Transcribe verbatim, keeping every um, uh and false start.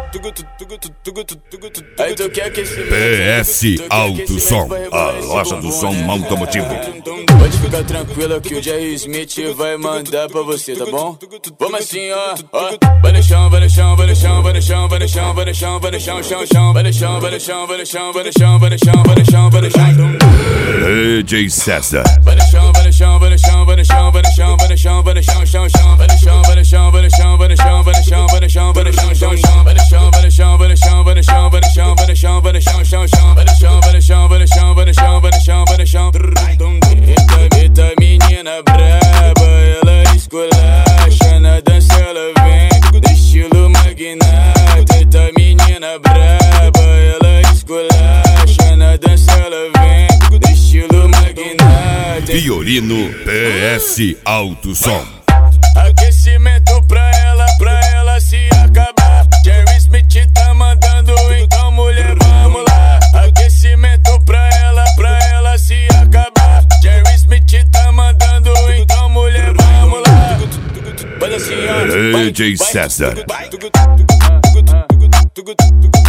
Aí tu quer que esse P S Alto Som, a loja do som automotivo. Pode ficar tranquila que o Jerry Smith vai mandar pra você, tá bom? Vamos assim, ó, ó. Vai no chão, vai no chão, vai no chão, vai no chão, vai no chão, vai no chão, vai no chão, chão, chão. Vai no chão, vai no chão, vai no chão, vai no chão, vai no chão, vai no chão, vai no chão. D J César. Vai no chão, vai no chão, vai no chão, vai no chão, vai no chão, vai no chão, vai no chão, chão, chão. Vai no chão, vai no chão, vai no chão, vai no chão, vai no chão, vai no chão, vai no chão, chão, chão. Vai no chão, vai no chão, vai no chão, vai no chão, vai no chão, vai no chão, vai no chão, chão, chão. Vai no chão, vai no chão, vai no chão, vai no chão, vai no chão, vai no chão. Eita, eita menina braba, ela esculacha na dança, ela vem do estilo magnata. Eita menina braba, ela esculacha na dança, ela vem do estilo magnata. Fiorino P S Alto Som. Aquecimento pra ela, pra ela se acabar. Jerry Smith tá mandando, então mulher, vamos lá. Aquecimento pra ela, pra ela se acabar. Jerry Smith tá mandando, então mulher, vamos lá. Vai assim, ó. D J César. Vai.